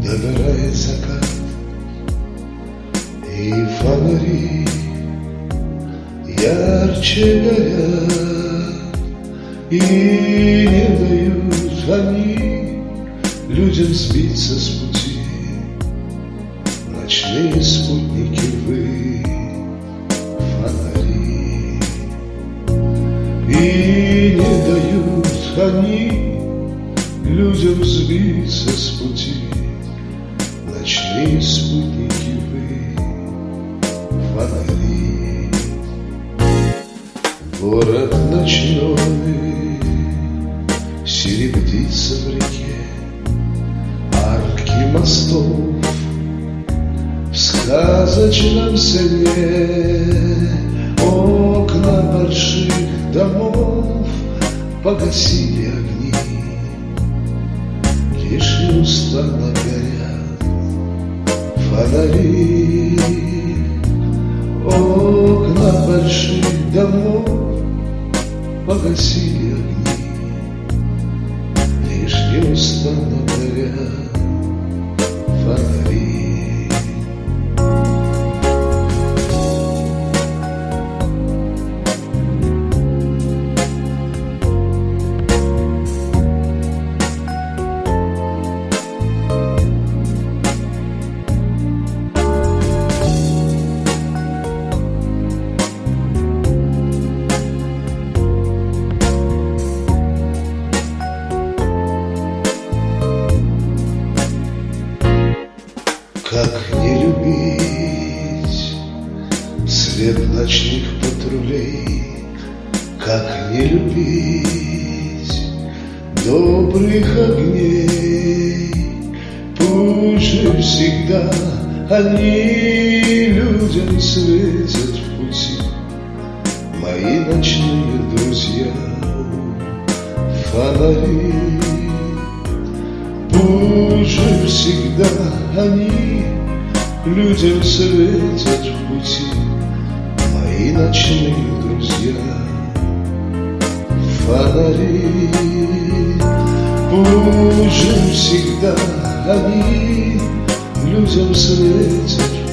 Догорает закат, и фонари ярче горят, и не дают они людям сбиться с пути. Ночные спутники вы, фонари, и не дают они людям сбиться с пути. Ночные спутники вы, фонари. Город ночной серебрится в реке, арки мостов в сказочном сне, окна больших домов погасили огни, лишь неустанно горят фонари. Окна больших домов погасили огни, лишь неустанно горят фонари. Как не любить свет ночных патрулей, как не любить добрых огней. Пусть же всегда они людям светят в пути, мои ночные друзья, фонари. Пусть же всегда они людям светят в пути, мои ночные друзья, фонари. Пусть же всегда они людям светят